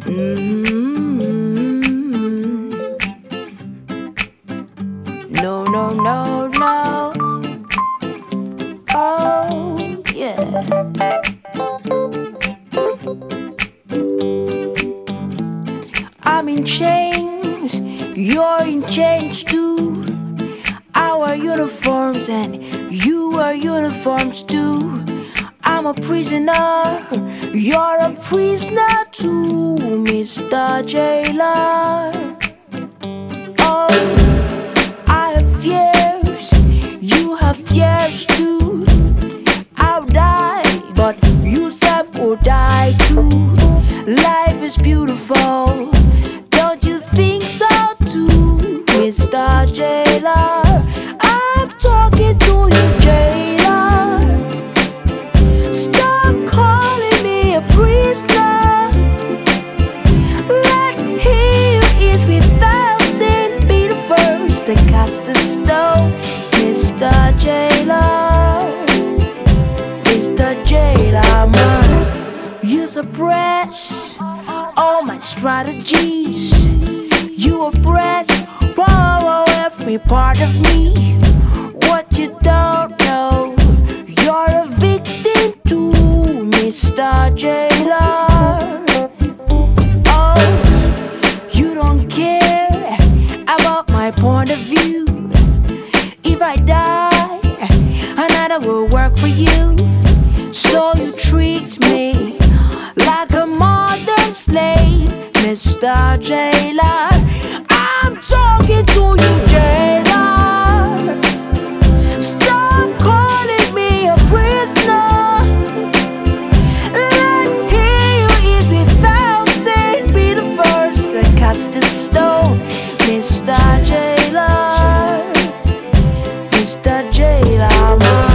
Mm-hmm. No, no, no, no. Oh, yeah. I'm in chains, you're in chains too. Our uniforms and you are uniforms too. I'm a prisoner, you're a prisoner too, Mr. Jailer. Oh, I have fears, you have fears too. I'll die, but you self will die too. Life is beautiful, don't you think so too, Mr. Jailer? I'm talking to you, jailer. Stop calling me a prisoner. Let he who is without sin be the first to cast a stone, Mr. Jailer. Mr. Jailer, man, you suppress all my strategies. You oppress, every part of me. What you don't know, you're a victim too, Mr. Jailer. Oh, you don't care about my point of view. If I die, another will work for you. So you treat me like a modern slave, Mr. Jailer. I'm talking to you, jailer. Stop calling me a prisoner. Let he who is without sin be the first to cast the stone, Mr. Jailer. Mr. Jailer, man.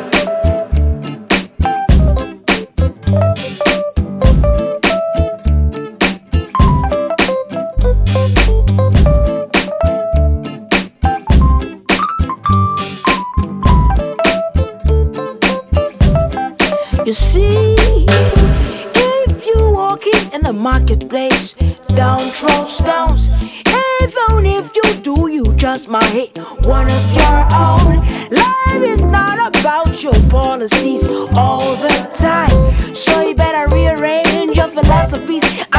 You see, if you walking in the marketplace, down throw stones. Even if you do, you just might hit one of your own. Life is not about your policies all the time, so you better rearrange your philosophies